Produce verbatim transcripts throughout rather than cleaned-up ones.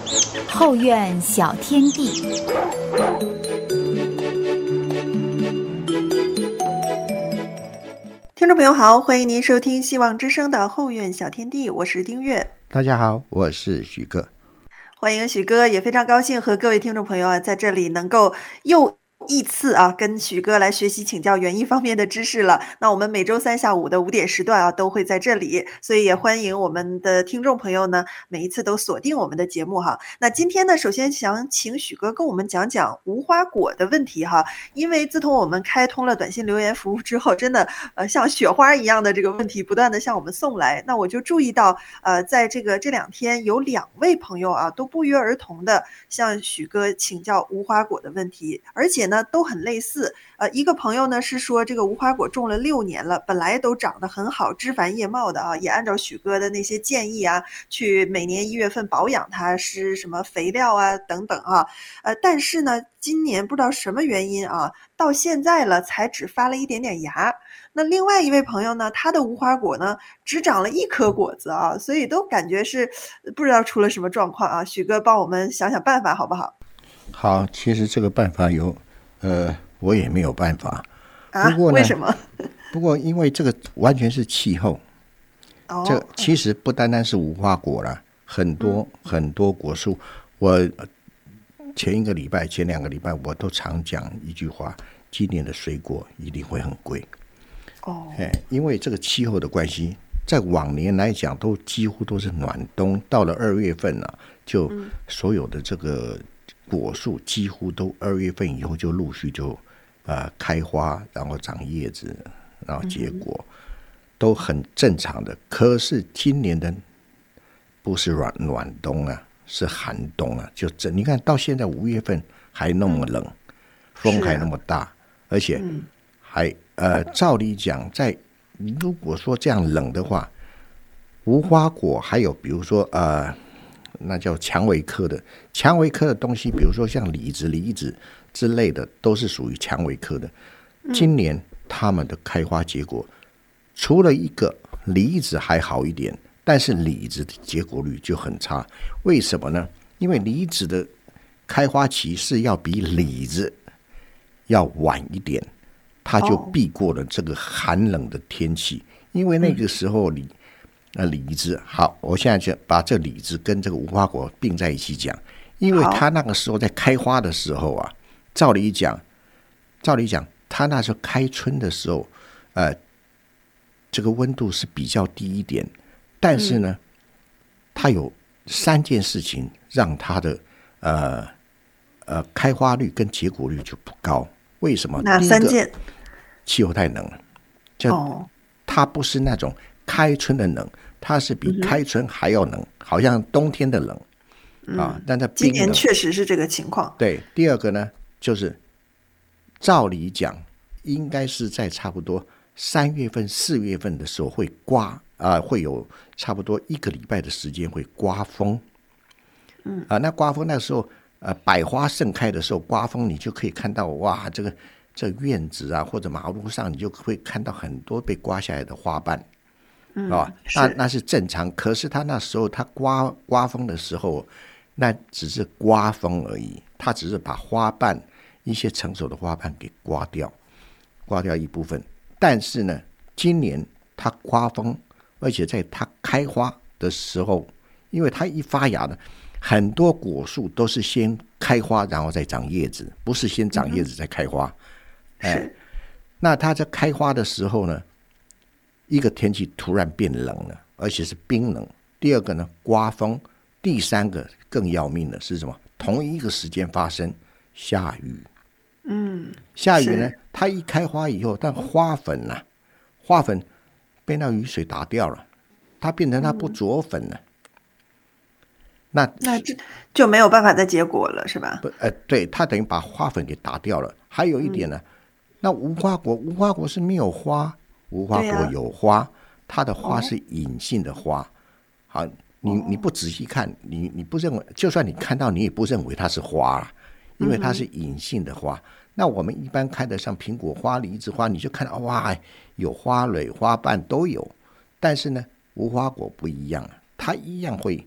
后院小天地。 听众朋友好，欢迎您收听希望之声的后院小天地，我是丁月。 大家好，我是许哥。 欢迎许哥，也非常高兴和各位听众朋友啊，在这里能够又一次啊，跟许哥来学习请教园艺方面的知识了。那我们每周三下午的五点时段啊，都会在这里，所以也欢迎我们的听众朋友呢，每一次都锁定我们的节目哈。那今天呢，首先想请许哥跟我们讲讲无花果的问题哈，因为自从我们开通了短信留言服务之后，真的呃像雪花一样的这个问题不断的向我们送来。那我就注意到，呃，在这个这两天有两位朋友啊，都不约而同的向许哥请教无花果的问题，而且呢都很类似。呃，一个朋友呢是说这个无花果种了六年了，本来都长得很好，枝繁叶茂的啊，也按照许哥的那些建议啊，去每年一月份保养它，施什么肥料啊等等啊。呃，但是呢，今年不知道什么原因啊，到现在了才只发了一点点芽。那另外一位朋友呢，他的无花果呢只长了一颗果子啊，所以都感觉是不知道出了什么状况啊。许哥帮我们想想办法好不好？ 好，其实这个办法有，呃，我也没有办法。 啊？ 不过呢， 为什么？ 不过因为这个完全是气候， 哦， 这其实不单单是无花果啦，很多、嗯、很多果树，我前一个礼拜、前两个礼拜我都常讲一句话：今年的水果一定会很贵。 哦， 因为这个气候的关系，在往年来讲都几乎都是暖冬，到了二月份啊，就所有的这个果树几乎都二月份以后就陆续就、呃、开花，然后长叶子，然后结果、嗯、都很正常的。可是今年的不是暖暖冬啊，是寒冬啊，就这你看到现在五月份还那么冷，嗯、风还那么大，啊、而且还。呃，照理讲，在如果说这样冷的话，无花果还有比如说呃，那叫蔷薇科的蔷薇科的东西，比如说像李子、梨子之类的，都是属于蔷薇科的。今年它们的开花结果，除了一个梨子还好一点，但是李子的结果率就很差。为什么呢？因为梨子的开花期是要比李子要晚一点。它就避过了这个寒冷的天气，因为那个时候李呃李子好，我现在就把这李子跟这个无花果并在一起讲，因为它那个时候在开花的时候啊，照理讲，照理讲，它那时候开春的时候，呃，这个温度是比较低一点，但是呢，它有三件事情让它的呃呃开花率跟结果率就不高。为什么？ 哪三件？ 气候太冷了，就它不是那种开春的冷，它是比开春还要冷，嗯、好像冬天的冷、嗯、啊。但它今年确实是这个情况。 对，第二个呢，就是照理讲，应该是在差不多三月份、四月份的时候会刮啊、呃，会有差不多一个礼拜的时间会刮风。嗯啊，那刮风那时候。呃，百花盛开的时候，刮风你就可以看到，哇，这个这院子啊，或者马路上，你就会看到很多被刮下来的花瓣，嗯、啊，那那是正常。可是他那时候他刮刮风的时候，那只是刮风而已，他只是把花瓣一些成熟的花瓣给刮掉，刮掉一部分。但是呢，今年他刮风，而且在它开花的时候，因为它一发芽呢。很多果树都是先开花，然后再长叶子，不是先长叶子再开花。 嗯哎、 那它在开花的时候呢，一个天气突然变冷了，而且是冰冷。第二个呢，刮风。第三个更要命的是什么？同一个时间发生下雨。 嗯， 下雨呢，它一开花以后，但花粉啊，花粉被那雨水打掉了，它变成它不着粉了。嗯那那这就没有办法再结果了，是吧？ 不，呃，对，它等于把花粉给打掉了。还有一点呢，嗯、那无花果，无花果是没有花，无花果有花，啊、它的花是隐性的花。哦、好，你你不仔细看，你你不认为，就算你看到，你也不认为它是花，因为它是隐性的花。嗯、那我们一般看的像苹果花、梨子花，你就看到哇，有花蕊、花瓣都有。但是呢，无花果不一样，它一样会。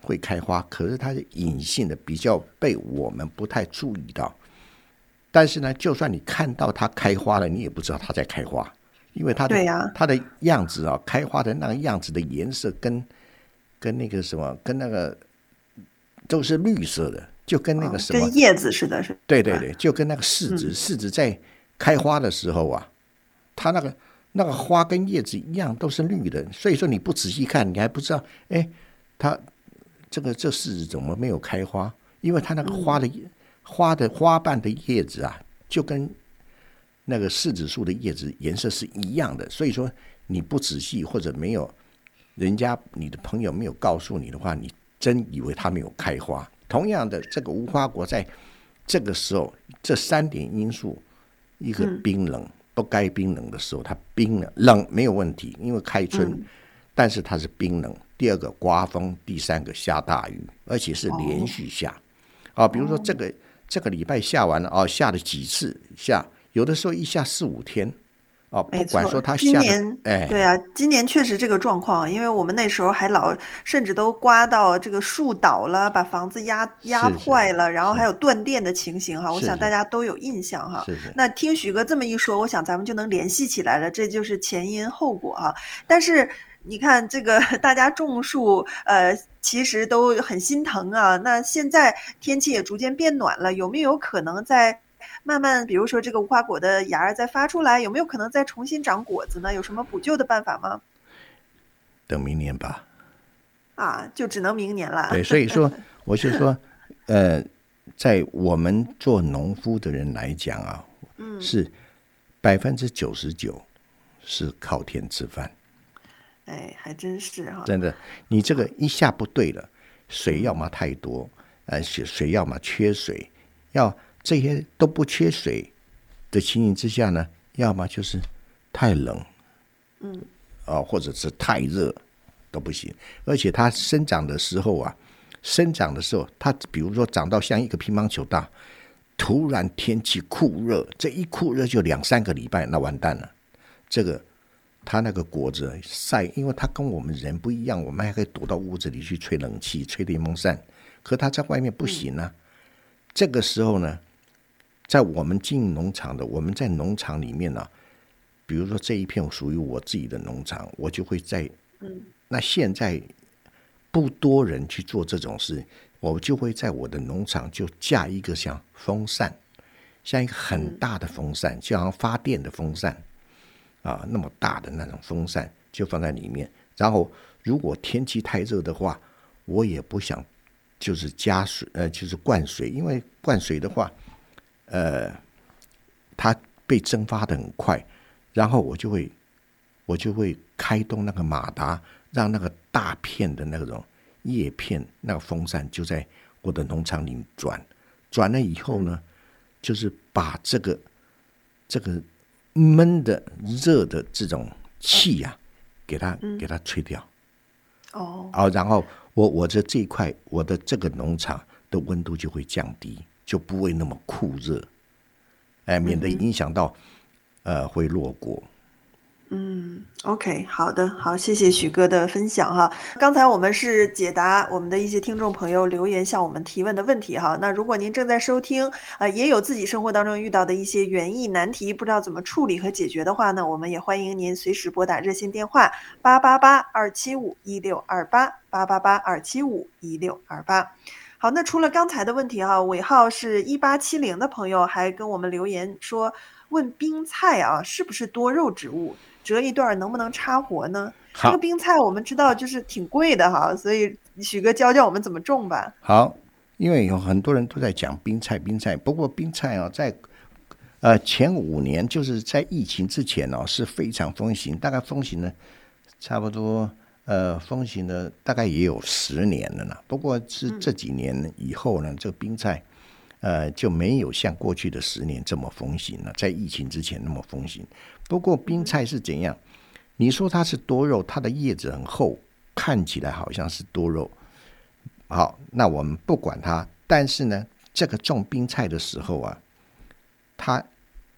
会开花，可是它是隐性的，比较被我们不太注意到。但是呢，就算你看到它开花了，你也不知道它在开花，因为它的对呀、 它的样子啊，开花的那个样子的颜色跟跟那个什么，跟那个都是绿色的，就跟那个什么， 哦、跟叶子似的，是。 对对对，就跟那个柿子，柿子在开花的时候啊，它那个那个花跟叶子一样都是绿的，所以说你不仔细看，你还不知道，哎，它这个这柿子怎么没有开花？因为它那个花的、嗯、花的花瓣的叶子啊，就跟那个柿子树的叶子颜色是一样的，所以说你不仔细或者没有人家你的朋友没有告诉你的话，你真以为它没有开花。同样的，这个无花果在这个时候，这三点因素，一个冰冷、嗯、不该冰冷的时候，它冰冷冷没有问题，因为开春、嗯，但是它是冰冷。第二个刮风，第三个下大雨，而且是连续下。哦、啊，比如说这个、哦、这个礼拜下完了哦，下了几次下，有的时候一下四五天。哦，不管说它下今年、哎、对啊，今年确实这个状况，因为我们那时候还老甚至都刮到这个树倒了，把房子压压坏了，然后还有断电的情形哈，我想大家都有印象哈。 是是那听许哥这么一说，我想咱们就能联系起来了，这就是前因后果哈。但是你看这个大家种树，呃，其实都很心疼啊。那现在天气也逐渐变暖了，有没有可能在慢慢，比如说这个无花果的芽儿再发出来，有没有可能再重新长果子呢？有什么补救的办法吗？ 等明年吧。 啊，就只能明年了。 对，所以说我就说，呃，在我们做农夫的人来讲啊，嗯，是百分之九十九是靠天吃饭。 哎，还真是哈、啊。 真的，你这个一下不对了，水要么太多，呃，水要么缺水，要。这些都不缺水的情形之下呢，要么就是太冷，嗯，啊、呃，或者是太热都不行。而且它生长的时候啊，生长的时候，它比如说长到像一个乒乓球大，突然天气酷热，这一酷热就两三个礼拜，那完蛋了。这个它那个果子晒，因为它跟我们人不一样，我们还可以躲到屋子里去吹冷气、吹电风扇，可它在外面不行啊。嗯、这个时候呢，在我们经营农场的，我们在农场里面呢、啊，比如说这一片属于我自己的农场，我就会在，嗯，那现在不多人去做这种事，我就会在我的农场就架一个像风扇，像一个很大的风扇，就好像发电的风扇啊，那么大的那种风扇就放在里面。然后如果天气太热的话，我也不想就是加水，呃，就是灌水，因为灌水的话。呃，它被蒸发的很快，然后我就会我就会开动那个马达，让那个大片的那种叶片，那个风扇就在我的农场里转，转了以后呢，就是把这个这个闷的热的这种气呀、啊，给它给它吹掉。 哦， 啊，然后我我的这一块，我的这个农场的温度就会降低。就不会那么酷热，哎，免得影响到、嗯、呃会落果。 嗯 ，OK， 好的，好，谢谢许哥的分享哈。刚才我们是解答我们的一些听众朋友留言向我们提问的问题哈。那如果您正在收听，呃，也有自己生活当中遇到的一些园艺难题，不知道怎么处理和解决的话呢，我们也欢迎您随时拨打热线电话八八八二七五一六二八八八八二七五一六二八。好，那除了刚才的问题哈，尾号是一八七零的朋友还跟我们留言说，问冰菜啊是不是多肉植物，折一段能不能插活呢？这个冰菜我们知道就是挺贵的哈，所以许哥教教我们怎么种吧。 好，因为有很多人都在讲冰菜，冰菜，不过冰菜啊，在呃前五年就是在疫情之前哦是非常风行，大概风行了差不多。呃，风行的大概也有十年了呢。不过是这几年以后呢，嗯、这个冰菜，呃，就没有像过去的十年这么风行了，在疫情之前那么风行。不过冰菜是怎样？你说它是多肉，它的叶子很厚，看起来好像是多肉。好，那我们不管它，但是呢，这个种冰菜的时候啊，它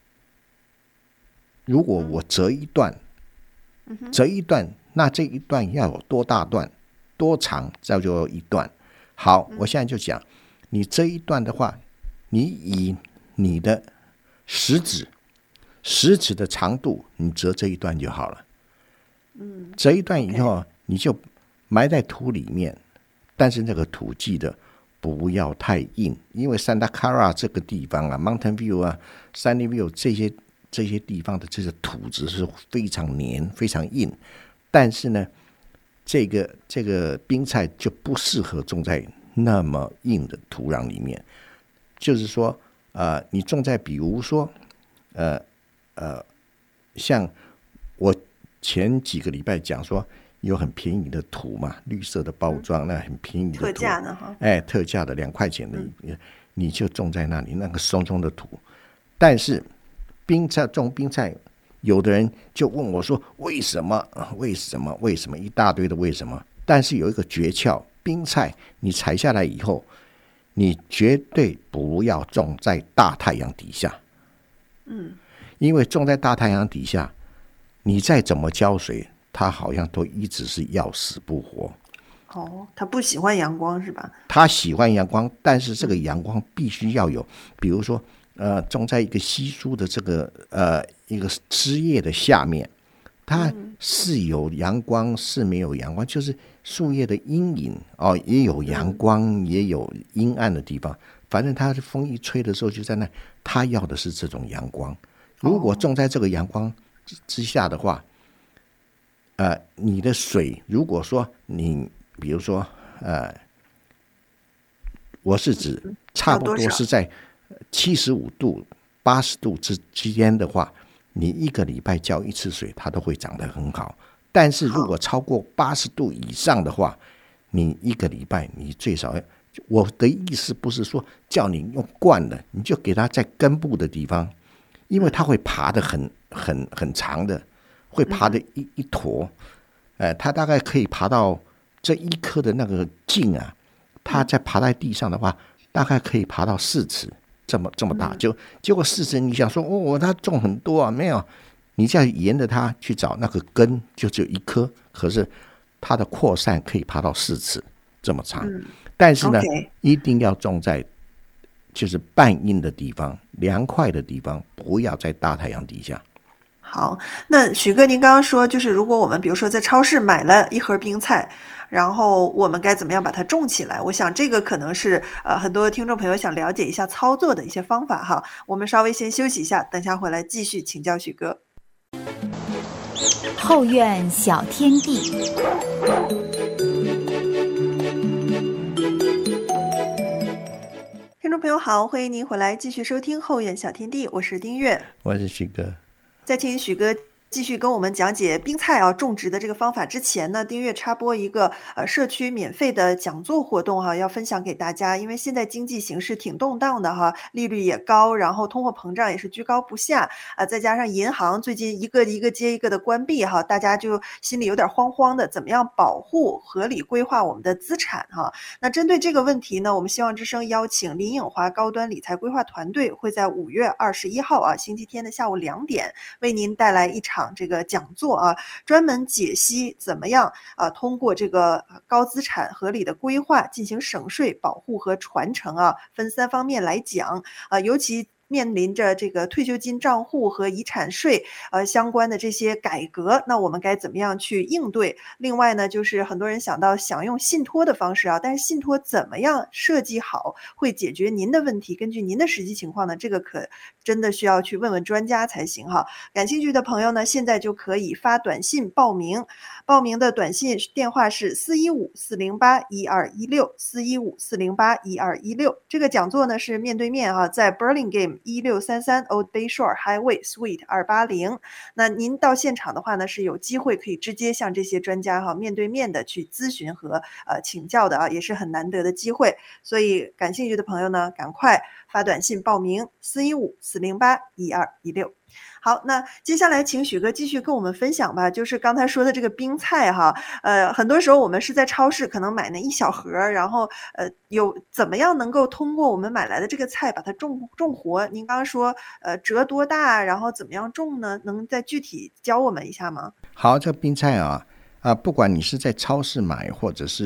如果我折一段，折一段。那这一段要有多大段多长，这就一段。 好，我现在就讲，你这一段的话，你以你的食指食指的长度，你折这一段就好了。嗯，折一段以后，你就埋在土里面，但是那个土记得不要太硬，因为 Santa Clara 这个地方啊 ，Mountain View 啊 ，Sunny View 这些这些地方的这个土质是非常黏、非常硬，但是呢，这个这个冰菜就不适合种在那么硬的土壤里面。就是说，呃，你种在比如说，呃呃，像我前几个礼拜讲说，有很便宜的土嘛，绿色的包装，嗯、那很便宜的土， 特价的哈， 哎，特价的两块钱的、嗯，你就种在那里，那个松松的土。但是冰菜种冰菜，有的人就问我说，为什么？为什么？为什么？一大堆的为什么？但是有一个诀窍，冰菜你采下来以后，你绝对不要种在大太阳底下。嗯，因为种在大太阳底下，你再怎么浇水，它好像都一直是要死不活。 哦，它不喜欢阳光是吧？ 它喜欢阳光，但是这个阳光必须要有，比如说，呃，种在一个稀疏的这个呃一个枝叶的下面，它是有阳光是没有阳光，就是树叶的阴影哦，也有阳光，也有阴暗的地方。反正它风一吹的时候就在那，它要的是这种阳光。如果种在这个阳光之下的话，呃，你的水如果说你比如说呃，我是指差不多是在七十五度、八十度之之间的话，你一个礼拜浇一次水，它都会长得很好。但是如果超过八十度以上的话，你一个礼拜你最少要，我的意思不是说叫你用灌的，你就给它在根部的地方，因为它会爬得很很很长的，会爬的一一坨，呃，它大概可以爬到这一棵的那个茎啊，它在爬在地上的话，大概可以爬到四尺，这么这么大。就结果四尺，你想说哦，它种很多啊，没有，你再沿着它去找那个根，就只有一棵，可是它的扩散可以爬到四尺这么长。嗯、但是呢， okay. 一定要种在就是半阴的地方、凉快的地方，不要在大太阳底下。 好，那许哥，您刚刚说，就是如果我们比如说在超市买了一盒冰菜，然后我们该怎么样把它种起来？我想这个可能是呃很多听众朋友想了解一下操作的一些方法哈。我们稍微先休息一下，等下回来继续请教许哥。 后院小天地。 听众朋友好，欢迎您回来继续收听后院小天地，我是丁月， 我是许哥。 在请许哥继续跟我们讲解冰菜啊种植的这个方法之前呢，丁月插播一个呃社区免费的讲座活动哈、啊，要分享给大家。因为现在经济形势挺动荡的哈，利率也高，然后通货膨胀也是居高不下啊、呃，再加上银行最近一个一个接一个的关闭哈，大家就心里有点慌慌的，怎么样保护合理规划我们的资产哈？那针对这个问题呢，我们希望之声邀请林颖华高端理财规划团队会在五月二十一号啊星期天的下午两点为您带来一场这个讲座啊，专门解析怎么样啊通过这个高资产合理的规划进行省税、保护和传承啊，分三方面来讲啊，尤其面临着这个退休金账户和遗产税呃相关的这些改革，那我们该怎么样去应对？另外呢，就是很多人想到想用信托的方式啊，但是信托怎么样设计好会解决您的问题？根据您的实际情况呢，这个可真的需要去问问专家才行哈。感兴趣的朋友呢，现在就可以发短信报名，报名的短信电话是四一五四零八一二一六四一五四零八一二一六。这个讲座呢是面对面啊，在 Burlingame一六三三 Old Bayshore Highway Suite 二八零。那您到现场的话呢，是有机会可以直接向这些专家哈面对面的去咨询和呃请教的啊，也是很难得的机会。所以感兴趣的朋友呢，赶快发短信报名四一五四零八一二一六。好，那接下来请许哥继续跟我们分享吧，就是刚才说的这个冰菜哈，呃，很多时候我们是在超市可能买那一小盒，然后呃，有怎么样能够通过我们买来的这个菜把它种种活？您刚刚说呃折多大，然后怎么样种呢？能再具体教我们一下吗？ 好，这冰菜啊啊，不管你是在超市买或者是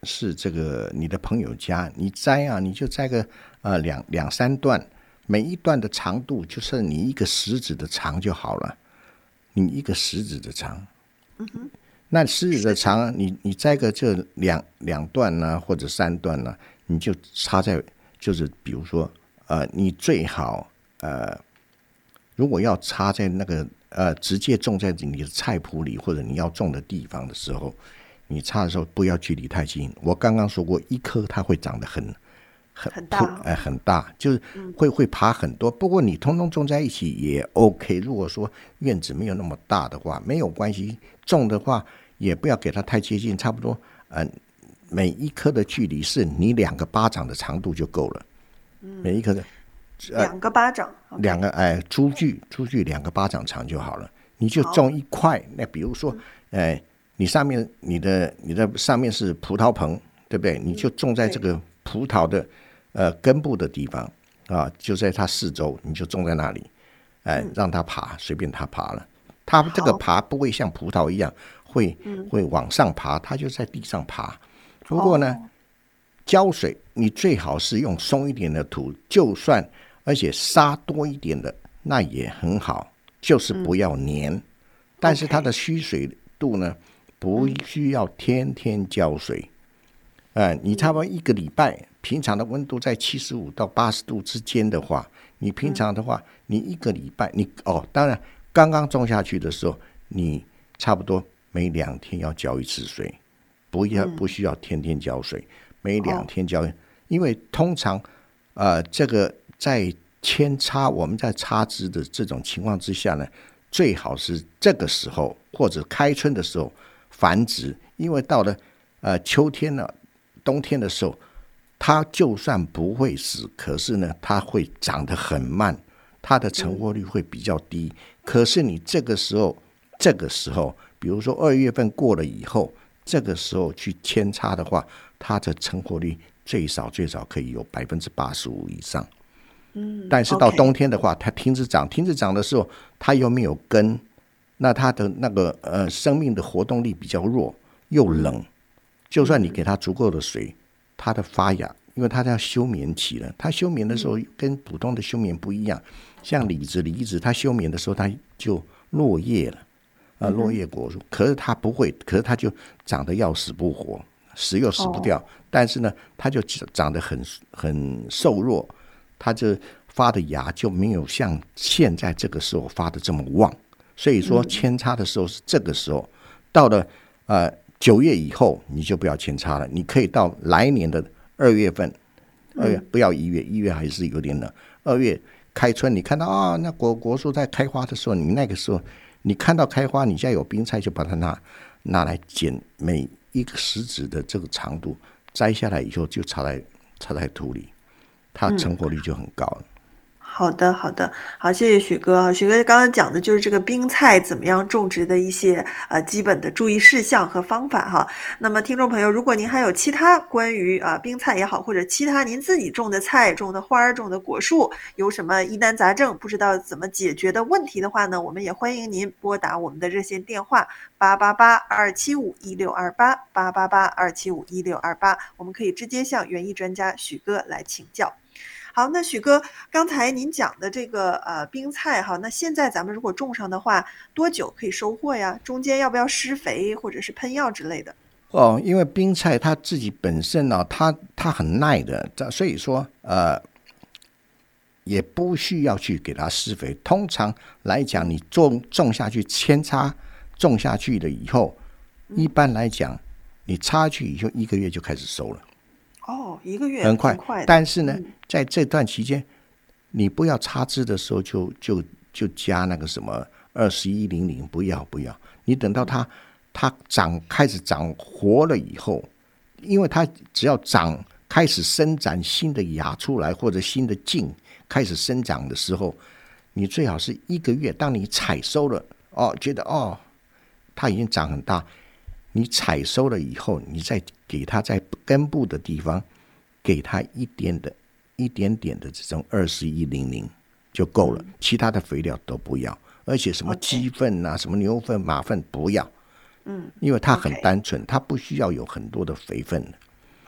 是这个你的朋友家，你摘啊，你就摘个呃两两三段，每一段的长度就是你一个食指的长就好了，你一个食指的长。嗯哼，那食指的长，你你摘个这两两段呢、啊，或者三段呢、啊，你就插在，就是比如说呃，你最好呃，如果要插在那个呃直接种在你的菜圃里或者你要种的地方的时候。你插的时候不要距离太近，我刚刚说过，一颗它会长得很很很大， 哎、呃，很大，就是会会爬很多。不过你通通种在一起也 OK。如果说院子没有那么大的话，没有关系，种的话也不要给它太接近，差不多，嗯、呃，每一颗的距离是你两个巴掌的长度就够了。嗯、每一颗的、 呃、两个巴掌， 两个哎，株距株距两个巴掌长就好了。你就种一块，那比如说，哎。呃你上面你的你的上面是葡萄棚，对不对？你就种在这个葡萄的呃根部的地方啊，就在它四周，你就种在那里，哎、呃，让它爬，随便它爬了。它这个爬不会像葡萄一样会会往上爬，它就在地上爬。不过呢，浇水你最好是用松一点的土，就算而且沙多一点的那也很好，就是不要黏。但是它的需水度呢？不需要天天浇水，呃，你差不多一个礼拜，平常的温度在七十五到八十度之间的话，你平常的话，你一个礼拜，你哦，当然刚刚种下去的时候，你差不多每两天要浇一次水，不要不需要天天浇水，每两天浇，因为通常呃，这个在扦插我们在插枝的这种情况之下呢，最好是这个时候或者开春的时候。繁殖，因为到了呃秋天呢、冬天的时候，它就算不会死，可是呢，它会长得很慢，它的成活率会比较低。嗯、可是你这个时候，这个时候，比如说二月份过了以后，这个时候去扦插的话，它的成活率最少最少可以有百分之八十五以上。嗯，但是到冬天的话， okay. 它停止长，停止长的时候，它又没有根。那它的那个呃生命的活动力比较弱，又冷，就算你给它足够的水，它的发芽，因为它要休眠期了，它休眠的时候跟普通的休眠不一样，像李子、梨子，它休眠的时候它就落叶了，呃，落叶果树，可是它不会，可是它就长得要死不活，死又死不掉，但是呢，它就长得很很瘦弱，它就发的芽就没有像现在这个时候发的这么旺。所以说扦插的时候是这个时候，到了呃九月以后你就不要扦插了，你可以到来年的二月份，二月不要一月，一月还是有点冷。二月开春，你看到啊、哦，那果果树在开花的时候，你那个时候你看到开花，你家有冰菜就把它拿拿来剪，每一个食指的这个长度摘下来以后就插在插在土里，它成活率就很高了。嗯好的，好的，好，谢谢许哥。许哥刚刚讲的就是这个冰菜怎么样种植的一些呃基本的注意事项和方法哈。那么听众朋友，如果您还有其他关于啊、呃、冰菜也好，或者其他您自己种的菜、种的花、种的果树，有什么疑难杂症不知道怎么解决的问题的话呢，我们也欢迎您拨打我们的热线电话八八八二七五一六二八八八八二七五一六二八，我们可以直接向园艺专家许哥来请教。好，那许哥，刚才您讲的这个呃冰菜哈，那现在咱们如果种上的话，多久可以收获呀？中间要不要施肥或者是喷药之类的？ 哦，因为冰菜它自己本身呢、啊，它它很耐的，所以说呃也不需要去给它施肥。通常来讲，你种种下去扦插种下去了以后，一般来讲，你插去以后一个月就开始收了。 哦，一个月很快， 快但是呢、 嗯， 在这段期间，你不要插枝的时候就就就加那个什么二十一零零，不要不要，你等到它它长开始长活了以后，因为它只要长开始伸展新的芽出来或者新的茎开始生长的时候，你最好是一个月，当你采收了哦，觉得哦它已经长很大。你采收了以后，你再给它在根部的地方给它一点的一点点的这种二十一零零就够了，其他的肥料都不要，而且什么鸡粪啊、okay. 什么牛粪马粪不要，嗯，因为它很单纯，它不需要有很多的肥分。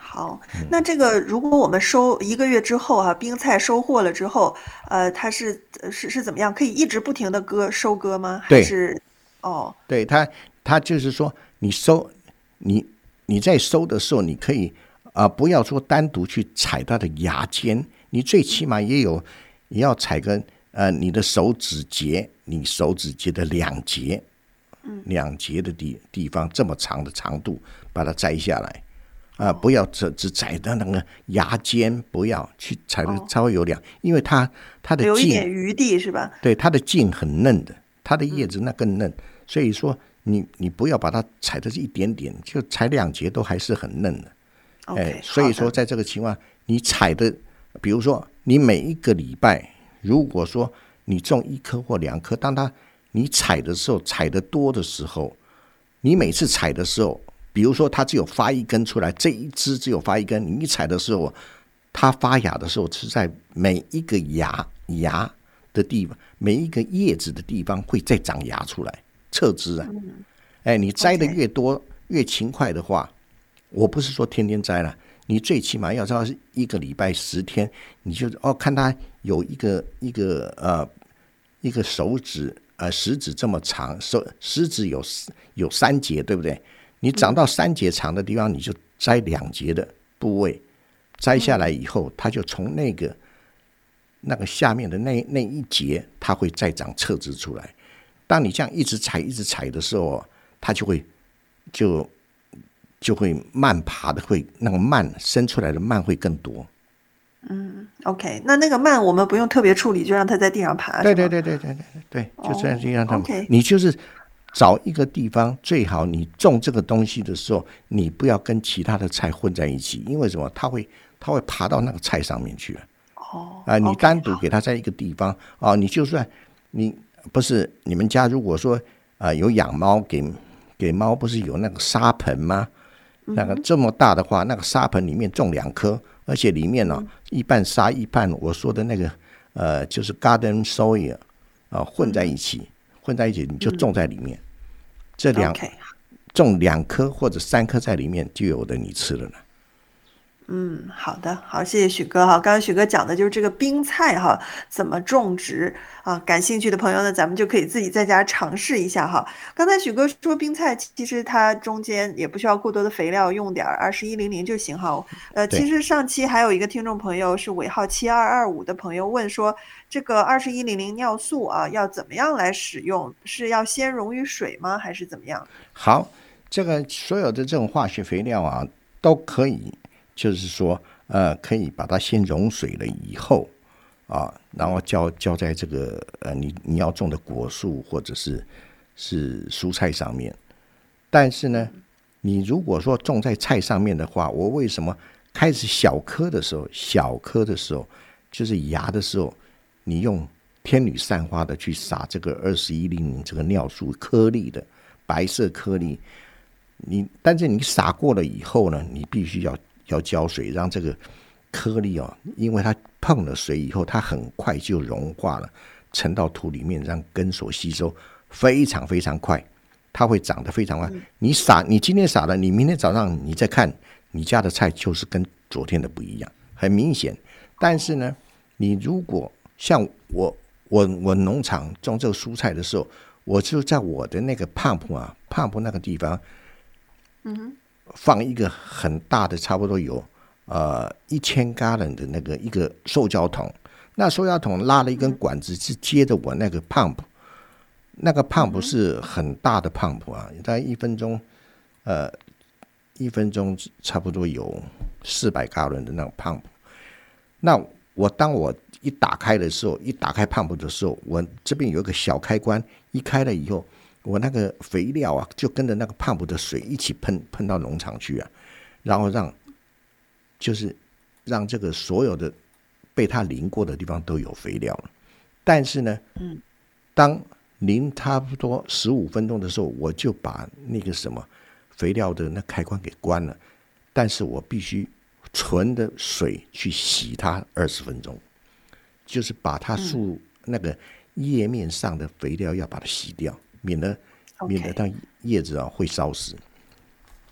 好，那这个如果我们收一个月之后哈、啊，冰菜收获了之后，呃，它是是是怎么样？可以一直不停的割收割吗？还是哦？ 对，它它就是说，你收你你在收的时候，你可以啊、呃，不要说单独去采它的芽尖，你最起码也有也要采个呃你的手指节，你手指节的两节，两节的地地方这么长的长度，把它摘下来。啊、呃，不要只只采到那个芽尖，不要去采的稍微有两，因为它它的茎留一点余地是吧？ 对，它的茎很嫩的，它的叶子那更嫩，嗯、所以说你你不要把它采的是一点点，就采两节都还是很嫩的。 哎、 okay, 所以说在这个情况，你采的，比如说你每一个礼拜，如果说你种一颗或两颗，当它你采的时候采的多的时候，你每次采的时候。比如说它只有发一根出来，这一支只有发一根，你一采的时候它发芽的时候是在每一个芽芽的地方，每一个叶子的地方会再长芽出来，侧枝啊。哎，你摘的越多越勤快的话，我不是说天天摘了，你最起码要知道是一个礼拜十天，你就哦看它有一个一个呃一个手指呃食指这么长，手食指有有三节，对不对？你长到三节长的地方，你就摘两节的部位，摘下来以后，它就从那个那个下面的那那一节，它会再长侧枝出来。当你这样一直采一直采的时候，它就会就就会蔓爬的，会那个蔓生出来的蔓会更多。 嗯 ，OK， 那那个蔓我们不用特别处理，就让它在地上爬。 对对对对对对对，就这样就让它们。 哦 okay、 你就是找一个地方，最好你种这个东西的时候，你不要跟其他的菜混在一起，因为什么？它会它会爬到那个菜上面去了。 哦， 啊、呃，你单独给它在一个地方啊、呃，你就算你不是你们家如果说啊、呃、有养猫，给给猫不是有那个沙盆吗？那个这么大的话，那个沙盆里面种两颗，而且里面呢、哦、一半沙一半我说的那个呃就是 garden soil 啊、呃、混在一起。混在一起，你就种在里面，嗯、这两、okay. 种两颗或者三颗在里面，就有的你吃了呢。 嗯，好的，好，谢谢许哥哈。刚才许哥讲的就是这个冰菜哈，怎么种植啊？感兴趣的朋友呢，咱们就可以自己在家尝试一下哈。刚才许哥说冰菜其实它中间也不需要过多的肥料，用点二十一零零就行哈。呃，其实上期还有一个听众朋友是尾号七二二五的朋友问说，这个二十一零零尿素啊，要怎么样来使用？是要先溶于水吗？还是怎么样？ 好，这个所有的这种化学肥料啊，都可以。就是说，呃，可以把它先溶水了以后，啊，然后浇浇在这个呃你你要种的果树或者是是蔬菜上面。但是呢，你如果说种在菜上面的话，我为什么开始小颗的时候，小颗的时候就是芽的时候，你用天女散花的去撒这个二十一零零这个尿素颗粒的白色颗粒，你但是你撒过了以后呢，你必须要。要浇水，让这个颗粒哦，因为它碰了水以后，它很快就融化了，沉到土里面，让根所吸收，非常非常快，它会长得非常快。嗯、你撒，你今天撒了，你明天早上你再看，你家的菜就是跟昨天的不一样，很明显。但是呢，你如果像我，我我农场种这个蔬菜的时候，我就在我的那个 pump 啊 pump 那个地方， 嗯哼。 放一个很大的，差不多有呃一千加仑的那个一个塑胶桶，那塑胶桶拉了一根管子，是接着我那个 pump， 那个 pump 是很大的 pump 啊，大概一分钟，呃，一分钟差不多有四百加仑的那种 pump。那我当我一打开的时候，一打开 pump 的时候，我这边有一个小开关，一开了以后。我那个肥料啊，就跟着那个pump的水一起喷喷到农场去啊，然后让就是让这个所有的被它淋过的地方都有肥料了。但是呢，嗯，当淋差不多十五分钟的时候，我就把那个什么肥料的那开关给关了。但是我必须纯的水去洗它二十分钟，就是把它树、嗯、那个叶面上的肥料要把它洗掉。免得免得它叶子啊会烧死。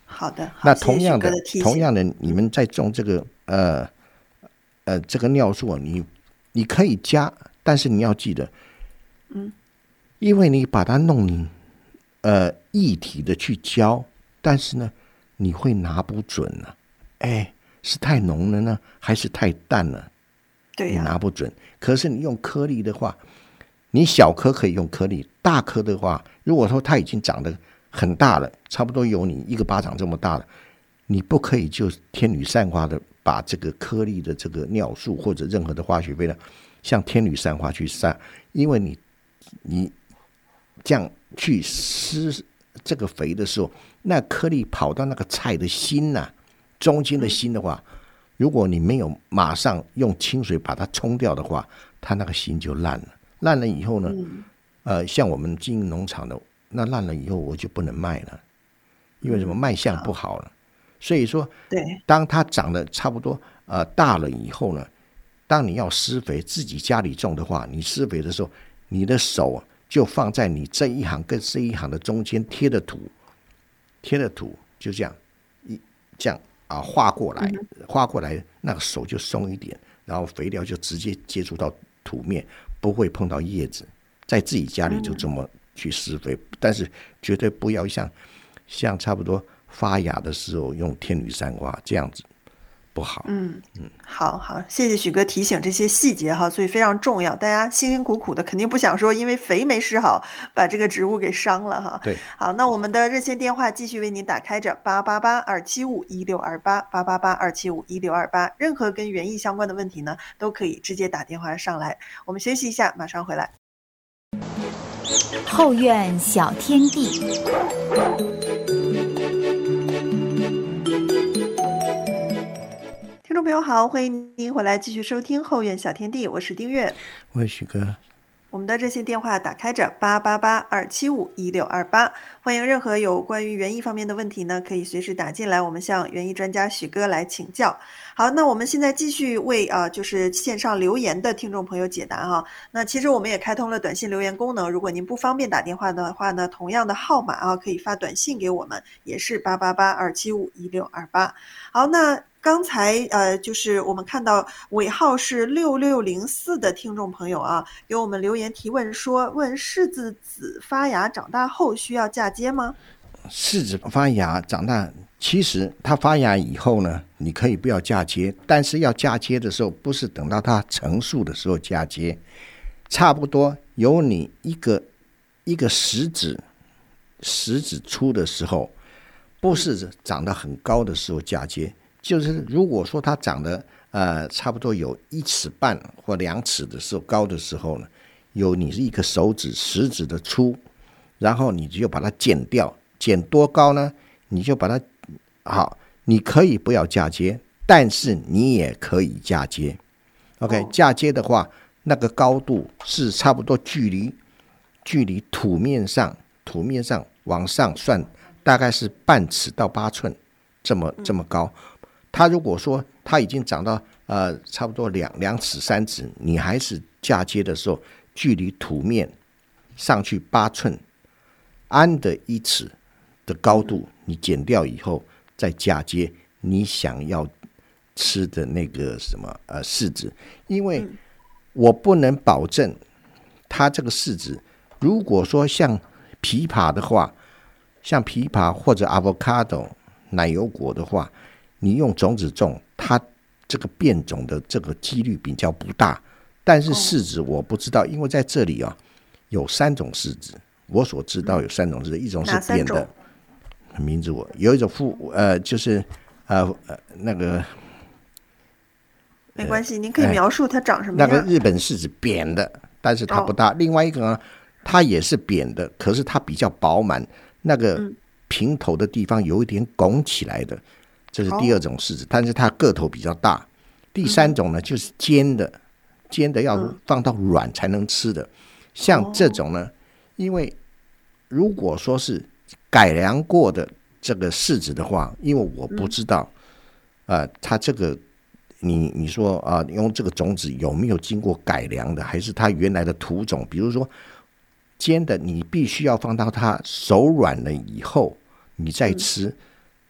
好的，好那同样的， 谢谢许哥的提醒同样的，你们在种这个呃呃这个尿素，你你可以加，但是你要记得， 嗯， 因为你把它弄呃液体的去浇，但是呢，你会拿不准呢、啊，哎，是太浓了呢，还是太淡了？ 对呀、 你拿不准。可是你用颗粒的话，你小颗可以用颗粒，大颗的话，如果说它已经长得很大了，差不多有你一个巴掌这么大了，你不可以就天女散花的把这个颗粒的这个尿素或者任何的化学肥料像天女散花去散，因为你你这样去施这个肥的时候，那颗粒跑到那个菜的心呐、啊，中间的心的话，如果你没有马上用清水把它冲掉的话，它那个心就烂了。烂了以后呢， 嗯、 呃，像我们经营农场的，那烂了以后我就不能卖了，因为什么卖相不好了。嗯、所以说， 对， 当它长得差不多呃大了以后呢，当你要施肥，自己家里种的话，你施肥的时候，你的手就放在你这一行跟这一行的中间贴的土，贴的土就这样一这样啊画过来，画过来，那个手就松一点，然后肥料就直接接触到土面，不会碰到叶子。在自己家里就这么去施肥，但是绝对不要像像差不多发芽的时候用天女散花这样子。不好。 嗯嗯，好好，谢谢许哥提醒这些细节哈，所以非常重要。大家辛辛苦苦的，肯定不想说因为肥没施好，把这个植物给伤了哈。 对， 好，那我们的热线电话继续为您打开着八八八二七五一六二八八八八二七五一六二八，任何跟园艺相关的问题呢，都可以直接打电话上来。我们休息一下，马上回来。 后院小天地。 听众朋友好，欢迎您回来继续收听后院小天地，我是丁月， 我是许哥。 我们的热线电话打开着八八八二七五一六二八，欢迎任何有关于园艺方面的问题呢，可以随时打进来，我们向园艺专家许哥来请教。好，那我们现在继续为啊、呃，就是线上留言的听众朋友解答哈。那其实我们也开通了短信留言功能，如果您不方便打电话的话呢，同样的号码啊，可以发短信给我们，也是八八八二七五一六二八。好，那刚才呃，就是我们看到尾号是六六零四的听众朋友啊，给我们留言提问说，问柿子籽发芽长大后需要嫁接吗？ 柿子发芽长大，其实它发芽以后呢，你可以不要嫁接，但是要嫁接的时候，不是等到它成熟的时候嫁接，差不多有你一个一个食指食指粗的时候，不是长得很高的时候嫁接。就是如果说它长得呃差不多有一尺半或两尺的时候高的时候呢，有你是一个手指食指的粗，然后你就把它剪掉，剪多高呢？你就把它好，你可以不要嫁接，但是你也可以嫁接。OK， 嫁接的话，那个高度是差不多距离距离土面上土面上往上算，大概是半尺到八寸，这么这么高。它如果说它已经长到呃差不多两两尺三尺，你还是嫁接的时候，距离土面上去八寸，安的一尺的高度，你剪掉以后再嫁接你想要吃的那个什么呃柿子，因为我不能保证它这个柿子，如果说像枇杷的话，像枇杷或者 avocado 奶油果的话，你用种子种，它这个变种的这个几率比较不大。但是柿子我不知道，因为在这里啊有三种柿子，我所知道有三种柿子，一种是扁的，名字我有一种附呃就是呃呃那个没关系，您可以描述它长什么样。 那个日本柿子扁的，但是它不大。哦、另外一个呢，它也是扁的，可是它比较饱满，那个平头的地方有一点拱起来的。这是第二种柿子，但是它个头比较大。第三种呢，就是尖的，尖的要放到软才能吃的。像这种呢，因为如果说是改良过的这个柿子的话，因为我不知道，呃，它这个你你说啊、呃，用这个种子有没有经过改良的，还是它原来的土种？比如说尖的，你必须要放到它手软了以后，你再吃。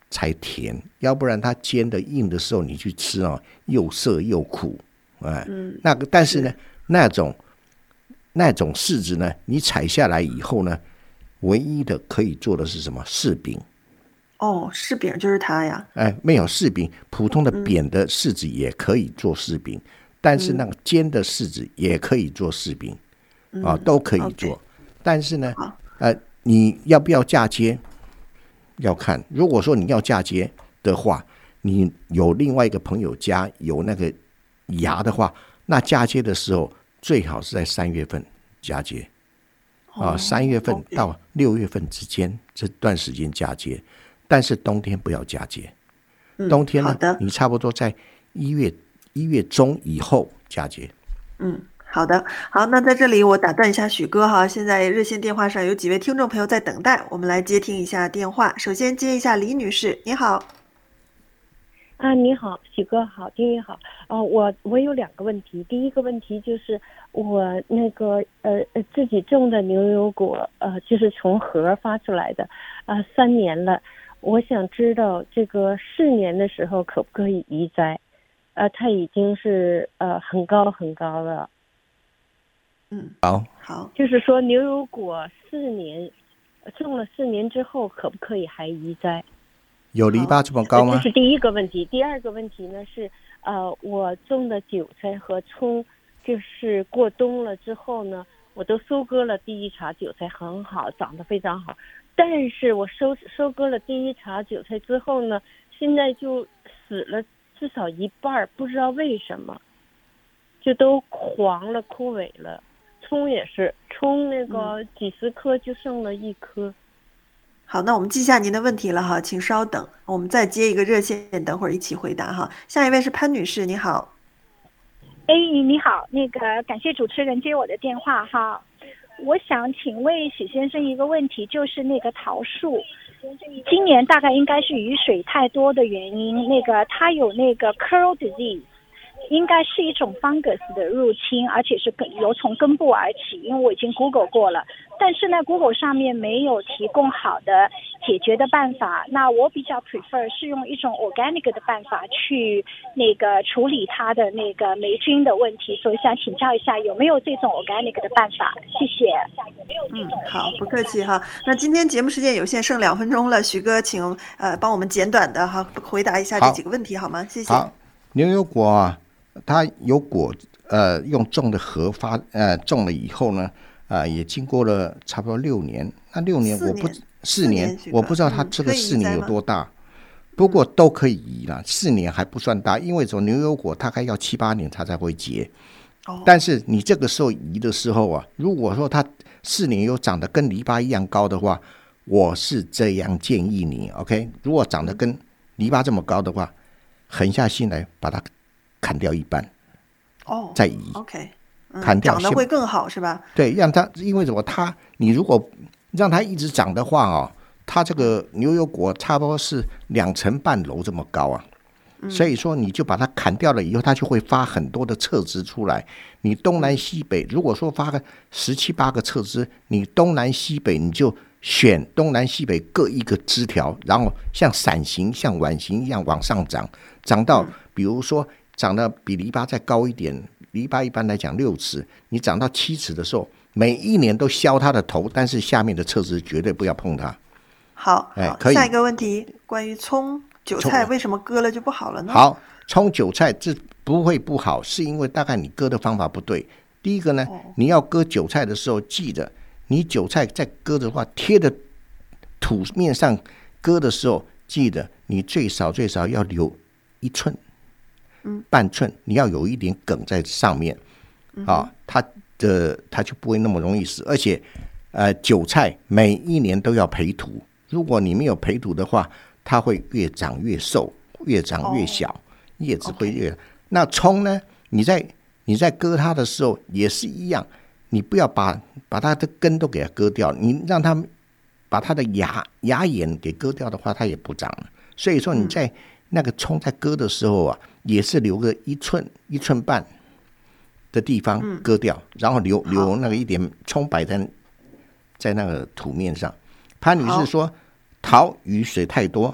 才甜，要不然它煎的硬的时候你去吃啊，又涩又苦，哎，嗯、那个但是呢，是那种那种柿子呢，你采下来以后呢，唯一的可以做的是什么？柿饼。 哦，柿饼就是它呀。 哎，没有柿饼，普通的扁的柿子也可以做柿饼，嗯、但是那个尖的柿子也可以做柿饼，嗯、啊，都可以做。Okay. 但是呢，呃，你要不要嫁接？要看。如果说你要嫁接的话，你有另外一个朋友家有那个芽的话，那嫁接的时候最好是在三月份嫁接。啊，三月份到六月份之间、哦 okay. 这段时间嫁接。但是冬天不要嫁接，冬天呢，嗯、你差不多在一月一月中以后嫁接。 嗯，好的，好，那在这里我打断一下许哥哈，现在热线电话上有几位听众朋友在等待，我们来接听一下电话。首先接一下李女士，你好。 啊，你好，许哥好，丁宇好。哦，我我有两个问题，第一个问题就是我那个呃自己种的牛油果，呃，就是从核发出来的，啊、呃，三年了。我想知道这个四年的时候可不可以移栽？呃，它已经是呃很高很高了。 嗯， 好， 好， 就是说牛油果四年种了四年之后，可不可以还移栽？ 有篱笆这么高吗？ 这是第一个问题。第二个问题呢是，呃，我种的韭菜和葱，就是过冬了之后呢，我都收割了第一茬韭菜，很好，长得非常好。但是我收收割了第一茬韭菜之后呢，现在就死了至少一半，不知道为什么，就都黄了、枯萎了。葱也是，葱那个几十颗就剩了一颗。嗯、 好，那我们记下您的问题了哈，请稍等，我们再接一个热线，等会儿一起回答哈。下一位是潘女士，你好。 哎，你好，那个感谢主持人接我的电话哈。我想请问许先生一个问题，就是那个桃树，今年大概应该是雨水太多的原因，那个它有那个 curl disease， 应该是一种 fungus 的入侵，而且是根由从根部而起，因为我已经 Google 过了，但是呢 Google 上面没有提供好的解决的办法，那我比较 prefer 是用一种 organic 的办法去那个处理它的那个霉菌的问题，所以想请教一下有没有这种 organic 的办法，谢谢。 嗯，好，不客气哈。那今天节目时间有限，剩两分钟了，许哥请呃帮我们简短的哈回答一下这几个问题好吗？谢谢。 好，牛油果啊，它有果呃用种的核发呃种了以后呢，啊、呃、也经过了差不多六年，那六年我不四年, 四年我不知道它这个四年有多大，嗯、不过都可以移了，四年还不算大，因为种牛油果大概要七八年它才会结。哦、但是你这个时候移的时候啊，如果说它四年有长得跟篱笆一样高的话，我是这样建议你 ，OK？ 如果长得跟篱笆这么高的话，狠下心来把它砍掉一半， 哦， 再移 ，OK，、嗯、 砍掉长得会更好是吧？ 对，让它因为什么？它你如果让它一直长的话哦，它这个牛油果差不多是两层半楼这么高啊。所以说你就把它砍掉了以后，它就会发很多的侧枝出来。你东南西北如果说发个十七八个侧枝，你东南西北你就选东南西北各一个枝条，然后像伞形像碗形一样往上长，长到比如说长得比篱笆再高一点，篱笆一般来讲六尺，你长到七尺的时候，每一年都削它的头，但是下面的侧枝绝对不要碰它。 好， 哎，可以。 下一个问题关于葱韭菜为什么割了就不好了呢？ 好，葱韭菜这不会不好，是因为大概你割的方法不对。第一个呢，哦、你要割韭菜的时候，记得你韭菜在割的话，贴的土面上割的时候，记得你最少最少要留一寸，嗯，半寸，你要有一点梗在上面，嗯、啊，它的它就不会那么容易死。而且，呃，韭菜每一年都要培土，如果你没有培土的话，它会越长越瘦，越长越小，哦、叶子会越。Okay. 那葱呢？你在你在割它的时候也是一样，你不要把把它的根都给它割掉，你让它把它的芽芽眼给割掉的话，它也不长了。所以说你在那个葱在割的时候啊，也是留个一寸一寸半的地方割掉，嗯、然后留留那个一点葱摆在在那个土面上。潘女士说，桃雨水太多，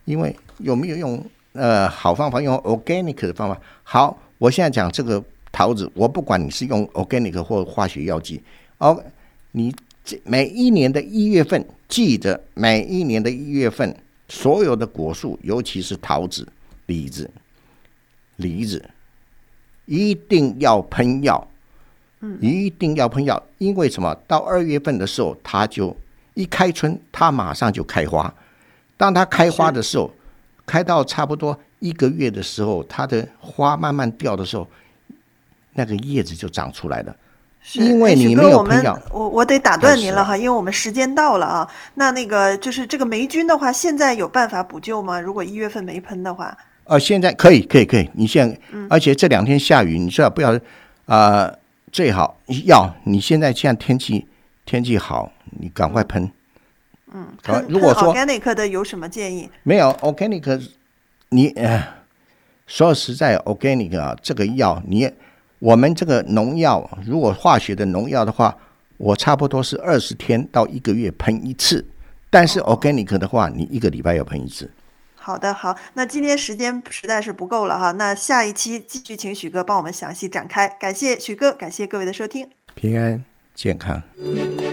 因为有没有用呃好方法，用 organic 的方法。好，我现在讲这个桃子，我不管你是用 organic 或化学药剂，哦，你每一年的一月份，记得每一年的一月份，所有的果树，尤其是桃子、李子、梨子，一定要喷药，一定要喷药，因为什么？到二月份的时候，它就一开春，它马上就开花。当它开花的时候，开到差不多一个月的时候，它的花慢慢掉的时候，那个叶子就长出来了。因为你没有喷药， 我我得打断您了哈，因为我们时间到了啊。那那个就是这个霉菌的话，现在有办法补救吗？如果一月份没喷的话， 呃，现在可以，可以，可以。你现在，嗯、而且这两天下雨，你最好不要，呃，最好要你现在现在天气天气好，你赶快喷。 嗯， 喷如果说 organic 的有什么建议？ 没有 organic， 你呃，说实在 organic 啊，这个药你。我们这个农药，如果化学的农药的话，我差不多是二十天到一个月喷一次，但是 organic 的话，你一个礼拜要喷一次。 好的，好，那今天时间实在是不够了哈，那下一期继续请许哥帮我们详细展开。感谢许哥，感谢各位的收听， 平安健康。